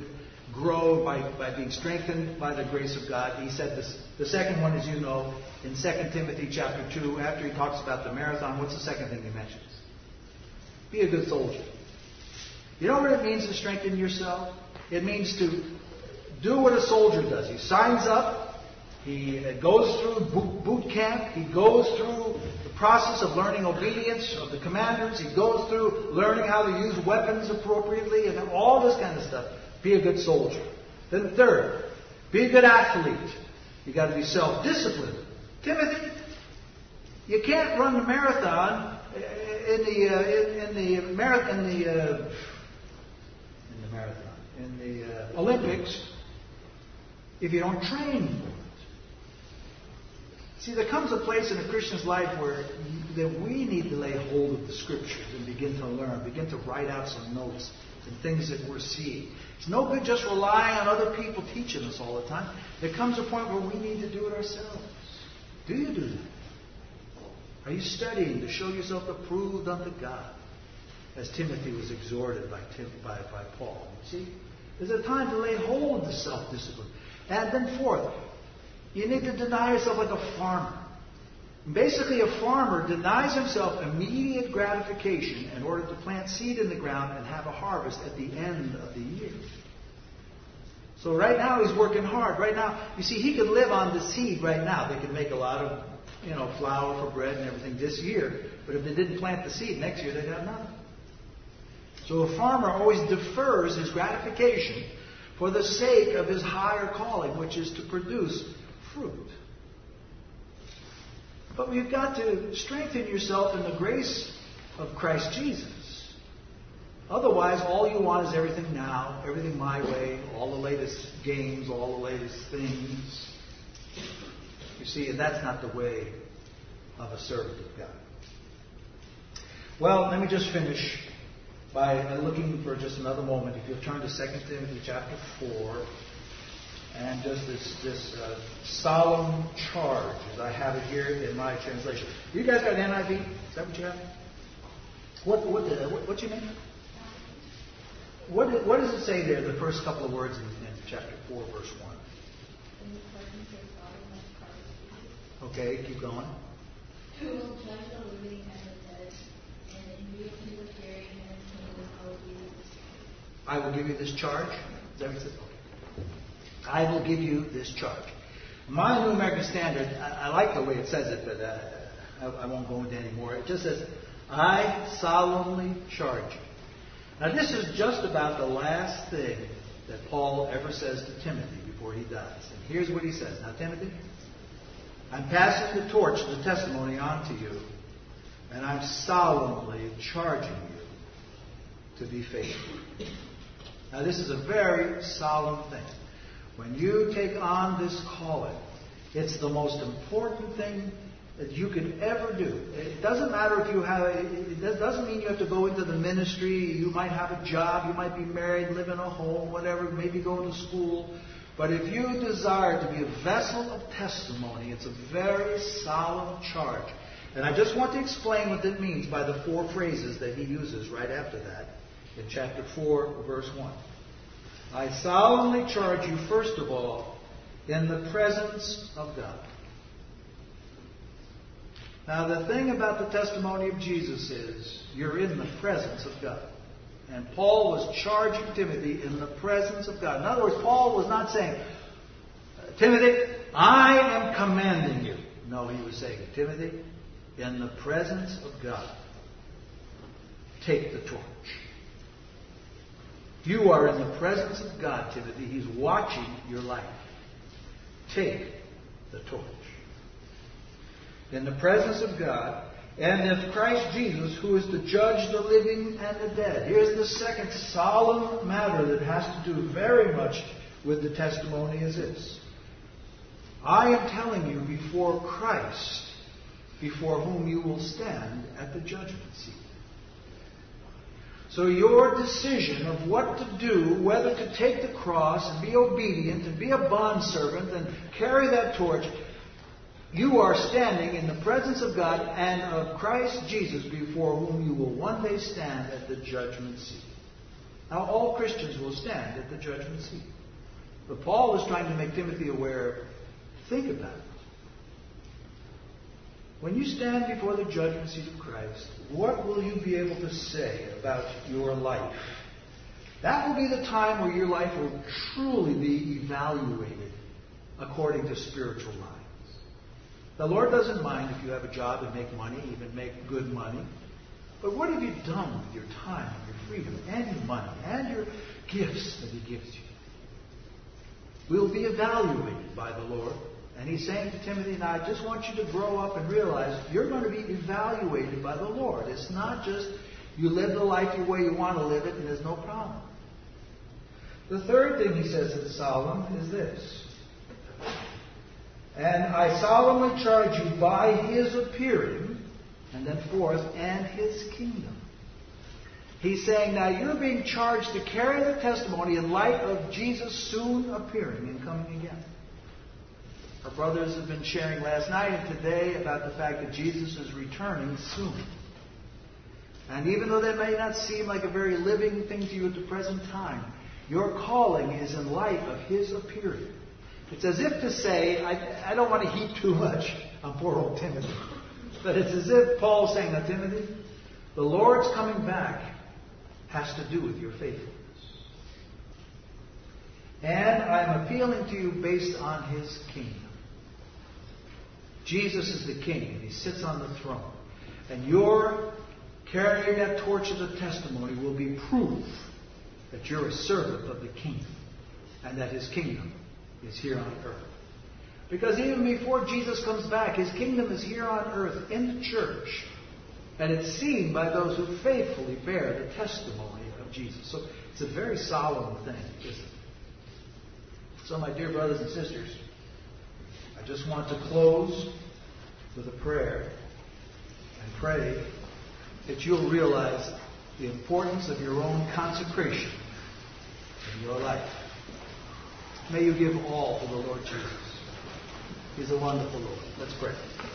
grow by, by being strengthened by the grace of God. He said this. The second one, as you know, in Second Timothy chapter two, after he talks about the marathon, what's the second thing he mentions? Be a good soldier. You know what it means to strengthen yourself? It means to do what a soldier does. He signs up. He goes through boot camp. He goes through the process of learning obedience of the commanders. He goes through learning how to use weapons appropriately and all this kind of stuff. Be a good soldier. Then third, be a good athlete. You've got to be self-disciplined. Timothy, you can't run the marathon in the uh, in, in the marathon in the uh, in the marathon in the uh, Olympics if you don't train for it. See, there comes a place in a Christian's life where that we need to lay hold of the Scriptures and begin to learn, begin to write out some notes and things that we're seeing. It's no good just relying on other people teaching us all the time. There comes a point where we need to do it ourselves. Do you do that? Are you studying to show yourself approved unto God? As Timothy was exhorted by, Tim, by, by Paul. See, there's a time to lay hold of the self-discipline. And then fourth, you need to deny yourself like a farmer. Basically, a farmer denies himself immediate gratification in order to plant seed in the ground and have a harvest at the end of the year. So right now he's working hard. Right now, you see, he could live on the seed right now. They could make a lot of, you know, flour for bread and everything this year. But if they didn't plant the seed, next year they'd have nothing. So a farmer always defers his gratification for the sake of his higher calling, which is to produce fruit. But you've got to strengthen yourself in the grace of Christ Jesus. Otherwise, all you want is everything now, everything my way, all the latest games, all the latest things. You see, and that's not the way of a servant of God. Well, let me just finish by looking for just another moment. If you'll turn to Second Timothy chapter four, and just this, this uh, solemn charge, as I have it here in my translation. You guys got N I V? Is that what you have? What what uh, what, what you mean? What what does it say there? The first couple of words in, in chapter four, verse one. Okay, keep going. Who will judge the living and the dead, and in you he will carry in his kingdom will be this. I will give you this charge. Is that what it says? Okay. I will give you this charge. My New American Standard, I, I like the way it says it, but uh, I, I won't go into any more. It just says, I solemnly charge you. Now this is just about the last thing that Paul ever says to Timothy before he dies. And here's what he says. Now Timothy, I'm passing the torch of the testimony on to you, and I'm solemnly charging you to be faithful. Now this is a very solemn thing. When you take on this calling, it's the most important thing that you could ever do. It doesn't matter if you have, it doesn't mean you have to go into the ministry. You might have a job, you might be married, live in a home, whatever, maybe go to school. But if you desire to be a vessel of testimony, it's a very solemn charge. And I just want to explain what that means by the four phrases that he uses right after that in chapter four, verse one. I solemnly charge you, first of all, in the presence of God. Now, the thing about the testimony of Jesus is you're in the presence of God. And Paul was charging Timothy in the presence of God. In other words, Paul was not saying, Timothy, I am commanding you. No, he was saying, Timothy, in the presence of God, take the torch. You are in the presence of God, Timothy. He's watching your life. Take the torch. In the presence of God, and of Christ Jesus, who is to judge the living and the dead. Here's the second solemn matter that has to do very much with the testimony is this. I am telling you before Christ, before whom you will stand at the judgment seat. So your decision of what to do, whether to take the cross and be obedient and be a bondservant and carry that torch, you are standing in the presence of God and of Christ Jesus before whom you will one day stand at the judgment seat. Now, all Christians will stand at the judgment seat. But Paul is trying to make Timothy aware, think about it. When you stand before the judgment seat of Christ, what will you be able to say about your life? That will be the time where your life will truly be evaluated according to spiritual lines. The Lord doesn't mind if you have a job and make money, even make good money. But what have you done with your time and your freedom and your money and your gifts that He gives you? We'll be evaluated by the Lord. And He's saying to Timothy, now I just want you to grow up and realize you're going to be evaluated by the Lord. It's not just you live the life the way you want to live it and there's no problem. The third thing he says in Solomon is this. And I solemnly charge you by His appearing, and then fourth, and His kingdom. He's saying now you're being charged to carry the testimony in light of Jesus soon appearing and coming again. Our brothers have been sharing last night and today about the fact that Jesus is returning soon. And even though that may not seem like a very living thing to you at the present time, your calling is in light of His appearing. It's as if to say, I, I don't want to heap too much on poor old Timothy, but it's as if Paul's saying, now Timothy, the Lord's coming back has to do with your faithfulness. And I'm appealing to you based on His kingdom. Jesus is the king, and He sits on the throne. And your carrying that torch of the testimony will be proof that you're a servant of the kingdom, and that His kingdom is here on earth. Because even before Jesus comes back, His kingdom is here on earth in the church. And it's seen by those who faithfully bear the testimony of Jesus. So it's a very solemn thing, isn't it? So my dear brothers and sisters, I just want to close with a prayer and pray that you'll realize the importance of your own consecration in your life. May you give all to the Lord Jesus. He's a wonderful Lord. Let's pray.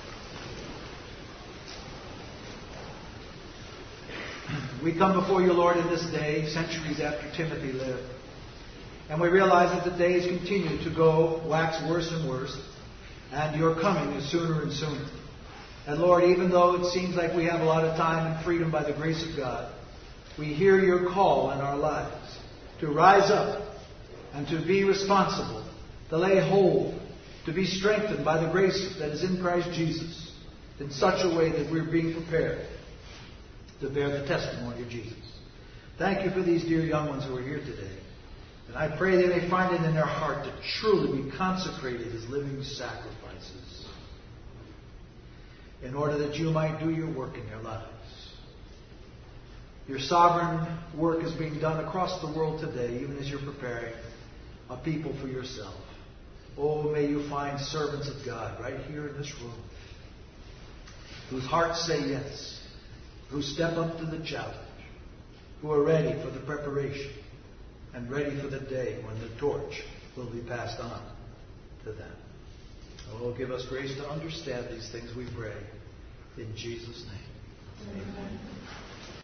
We come before you, Lord, in this day, centuries after Timothy lived. And we realize that the days continue to go, wax worse and worse. And your coming is sooner and sooner. And Lord, even though it seems like we have a lot of time and freedom by the grace of God, we hear your call in our lives to rise up and to be responsible, to lay hold, to be strengthened by the grace that is in Christ Jesus in such a way that we're being prepared to bear the testimony of Jesus. Thank you for these dear young ones who are here today. And I pray they may find it in their heart to truly be consecrated as living sacrifices in order that you might do your work in their lives. Your sovereign work is being done across the world today, even as you're preparing a people for yourself. Oh, may you find servants of God right here in this room whose hearts say yes, who step up to the challenge, who are ready for the preparation and ready for the day when the torch will be passed on to them. Oh, give us grace to understand these things, we pray. In Jesus' name. Amen.